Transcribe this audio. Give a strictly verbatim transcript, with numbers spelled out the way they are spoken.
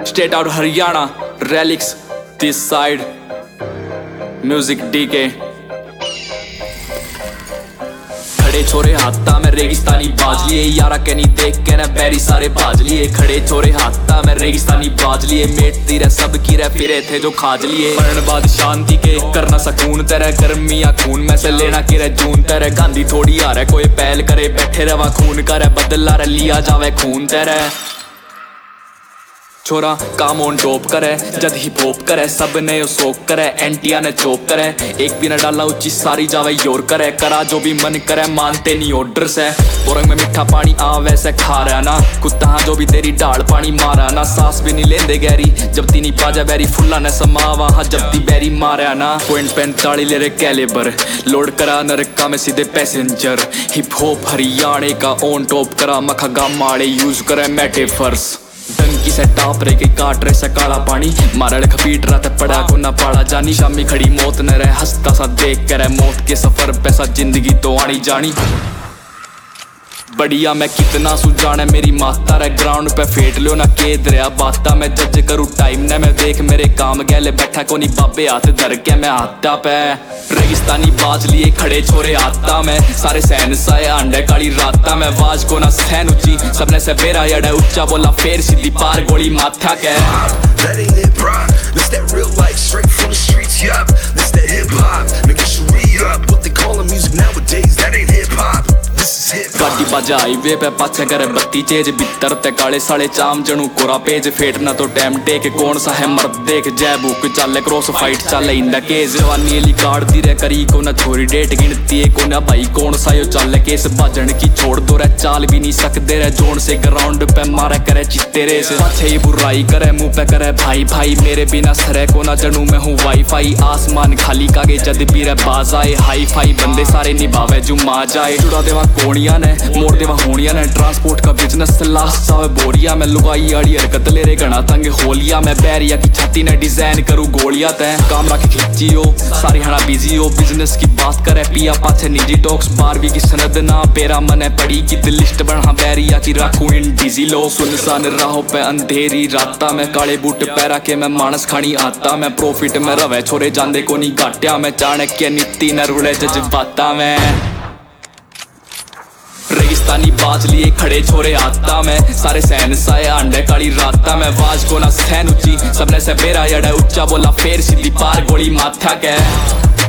State out Haryana, relax this side, music DK. खड़े छोरे हाथा में रेगिस्तानी बाज लिए, यारा कहनी देख के ना बैरी सारे बाज लिए। खड़े छोरे हाथा में रेगिस्तानी बाज लिए, मेटती रह सब की रह फिरे थे जो खाज लिए। मरण बाद शांति के करना सकून तेरे, गर्मियां खून में से लेना कि रह जून तेरे। गांधी थोड़ी आ रहा कोई पहल करे, बैठे रवा खून करे, बदला रह लिया जावे खून तेरे। छोरा काम ऑन टॉप करे, जद हिप हॉप करे, सब ने सोक करे, एंटिया ने चोप करे। एक भी न डाला ऊंची सारी जावे योर करे, करा जो भी मन करे, मानते नहीं ऑर्डर से। बोरंग में मीठा पानी आ वैसे खा रहा ना, कुत्ता जो भी तेरी ढाल पानी मारा ना। सांस भी नहीं लेंदे गहरी जब तीनी पाजा बैरी, फुल्ला ने समा वहां जब ती बैरी मारा ना। पॉइंट पैंताली ले रे कैलेबर, लोड करा नरका में सीधे पैसेंजर। हिप हॉप हरियाणे का ऑन टॉप करा, मखा गामाड़े यूज करे मेटेफर्स। डंकी से टाप रहे के काट रहे से काला पानी, मारड़ खपीट रहा था पड़ा को ना पाड़ा जानी। शामी खड़ी मौत न रहे, हंसता सा देख कर मौत के सफर पैसा जिंदगी तो आनी जानी। बढ़िया मैं कितना सुजाने मेरी माता रे, ग्राउंड पे फेट लो ना केद रहा बाता। मैं जज करूँ टाइम ने मैं देख मेरे काम गैले, बैठा को नहीं बाबे हाथ धर के मैं हाथा पे। रेगिस्तानी बाज लिए खड़े छोरे आता में, सारे सहन साए अंडे काली राता में। वाज को ना सहन ऊंची सबने से बेरा यड़ा, ऊंचा बोला फेर सीधी पार गोली माथा के। गाड़ी बाजा हाईवे पे पाछे करे बत्ती चेज, भीतर ते काले साले चाम जनू कोरा पेज। फेटना तो टाइम टेक कौन सा है मर्द देख, जय बुक चले क्रॉस फाइट चले इंदा केस। जवानी एली काट दी रे करी को ना छोरी डेट गिनती है को ना भाई कौन सा यो चले केस। बाजन की छोड़ दो रे चाल भी नहीं सकते रे, जोन से ग्राउंड पे मारे करे चित्ते रेस। पाछे ही बुराई करे मुंह पे करे भाई भाई, मेरे बिना सरे को ना जनू मैं हूँ वाईफाई। आसमान खाली कागे जद भी रे बाज आए, हाई फाई बंदे सारे निभावे जुम्मा जाए। चुरा देवा कोणिया ने मोड़ देवा होनिया ने, ट्रांसपोर्ट का बिजनेस लास्ट जावे बोरिया में। लुगाई आड़ी हरकत ले रे घना तंग होलिया में, बैरिया की छाती ने डिजाइन करूँ गोलियां तय। काम रख खिंची हो सारी हना बिजी हो, बिजनेस की बात करे पिया पाछे निजी टॉक्स। बारहवीं की सनद ना पेरा मने पड़ी की लिस्ट बढ़ा, बैरिया की राखू इन डिजी लो। सुनसान राहों पे अंधेरी राता में, काले बूट पैरा के मैं मानस खानी आता मैं। प्रॉफिट में रवे छोरे जांदे को नहीं घाटिया में, चाणक्य नीति न रुड़े जज्बाता में। रेगिस्तानी बाज लिए खड़े छोरे आता में, सारे सहन साए अंडे काली राता में। वाज को ना सहन ऊंची सबने से बेरा यड़ा, ऊंचा बोला फेर सीधी पार गोली माथा के।